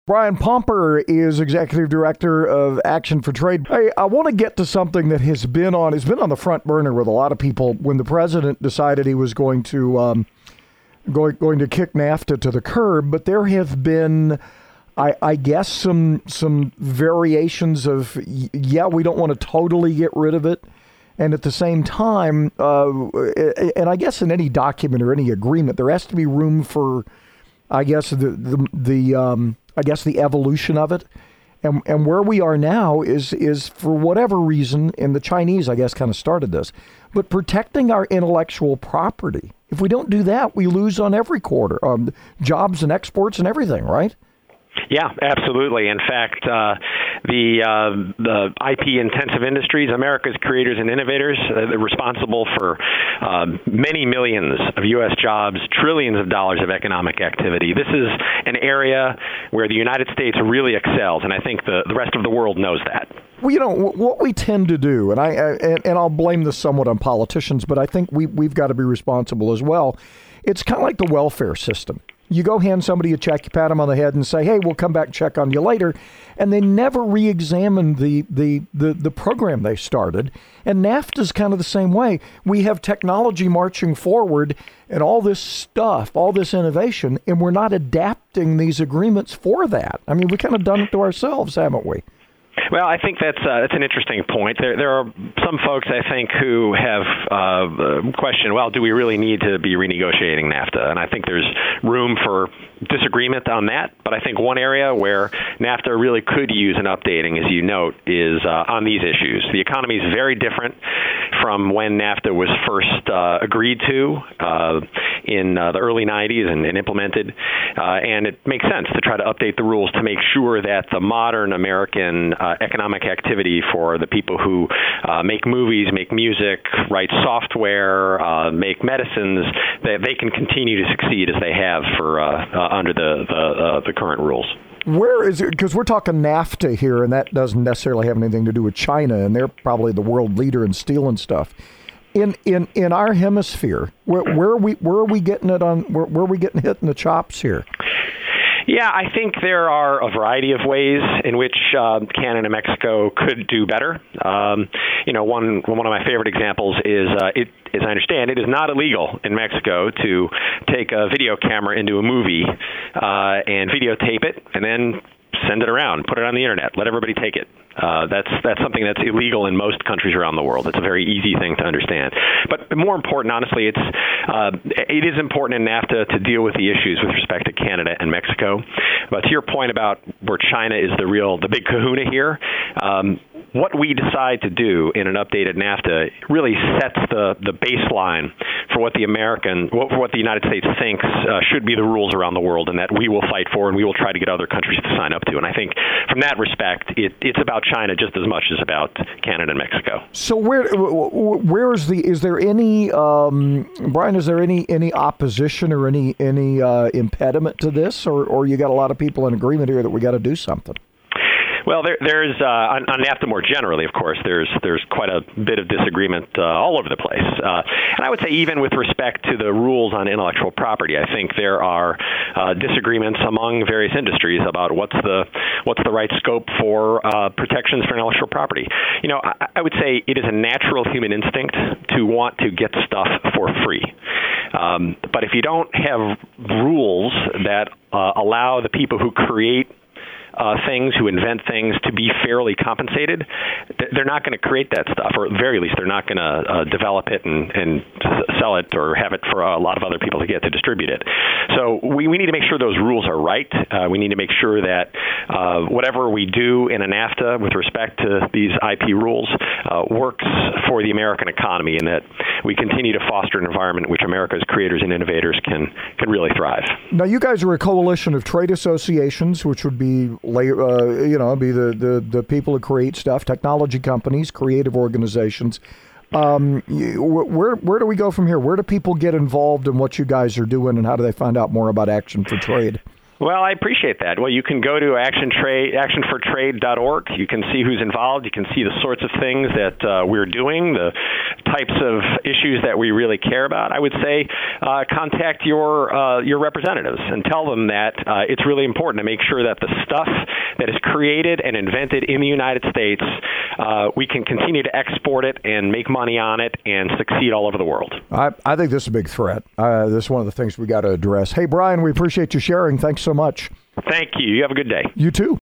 Brian Pomper is Executive Director of Action for Trade. Hey, I want to get to something that has been on the front burner with a lot of people when the president decided he was going to kick NAFTA to the curb. But there have been, I guess, some variations of, we don't want to totally get rid of it. And at the same time, and I guess in any document or any agreement, there has to be room for, I guess, the evolution of it. And where we are now is for whatever reason, and the Chinese, I guess, kind of started this, but protecting our intellectual property. If we don't do that, we lose on every quarter, jobs and exports and everything, right? Yeah, absolutely. In fact, the IP-intensive industries, America's creators and innovators, they're responsible for many millions of U.S. jobs, trillions of dollars of economic activity. This is an area where the United States really excels, and I think the rest of the world knows that. Well, what we tend to do, and I'll blame this somewhat on politicians, but I think we've got to be responsible as well. It's kind of like the welfare system. You go hand somebody a check, you pat them on the head and say, hey, we'll come back and check on you later. And they never re-examine the program they started. And NAFTA is kind of the same way. We have technology marching forward and all this stuff, all this innovation, and we're not adapting these agreements for that. I mean, we kind of done it to ourselves, haven't we? Well, I think that's an interesting point. There are some folks, I think, who have questioned, well, do we really need to be renegotiating NAFTA? And I think there's room for disagreement on that. But I think one area where NAFTA really could use an updating, as you note, is on these issues. The economy is very different from when NAFTA was first agreed to in the early 90s and implemented. And it makes sense to try to update the rules to make sure that the modern American economic activity for the people who make movies, make music, write software, make medicines, that they can continue to succeed as they have for under the current rules. Where is it? Because we're talking NAFTA here, and that doesn't necessarily have anything to do with China, and they're probably the world leader in steel and stuff. In our hemisphere, where are we getting it on? Where are we getting hit in the chops here? Yeah, I think there are a variety of ways in which Canada and Mexico could do better. One of my favorite examples is, as I understand, it is not illegal in Mexico to take a video camera into a movie and videotape it and then send it around, put it on the internet, let everybody take it. That's something that's illegal in most countries around the world. It's a very easy thing to understand. But more important, honestly, it is important in NAFTA to deal with the issues with respect to Canada and Mexico. But to your point about where China is the big kahuna here, what we decide to do in an updated NAFTA really sets the baseline for what the United States thinks should be the rules around the world, and that we will fight for, and we will try to get other countries to sign up to. And I think from that respect, it's about China just as much as about Canada and Mexico. So where is there any Brian? Is there any opposition or any impediment to this, or you got a lot of people in agreement here that we got to do something? Well, there's on NAFTA more generally, of course, there's quite a bit of disagreement all over the place. And I would say even with respect to the rules on intellectual property, I think there are disagreements among various industries about what's the right scope for protections for intellectual property. I would say it is a natural human instinct to want to get stuff for free. But if you don't have rules that allow the people who create things, who invent things, to be fairly compensated, they're not going to create that stuff, or at the very least, they're not going to develop it and sell it or have it for a lot of other people to get to distribute it. So we need to make sure those rules are right. We need to make sure that whatever we do in a NAFTA with respect to these IP rules works for the American economy, and that we continue to foster an environment in which America's creators and innovators can really thrive. Now, you guys are a coalition of trade associations, which would be the people who create stuff, technology companies, creative organizations. Where do we go from here? Where do people get involved in what you guys are doing, and how do they find out more about Action for Trade? Well, I appreciate that. Well, you can go to actionfortrade.org. You can see who's involved. You can see the sorts of things that we're doing, the types of issues that we really care about. I would say contact your representatives and tell them that it's really important to make sure that the stuff that is created and invented in the United States, we can continue to export it and make money on it and succeed all over the world. I think this is a big threat. This is one of the things we got to address. Hey, Brian, we appreciate you sharing. Thanks so much. Thank you. You have a good day. You too.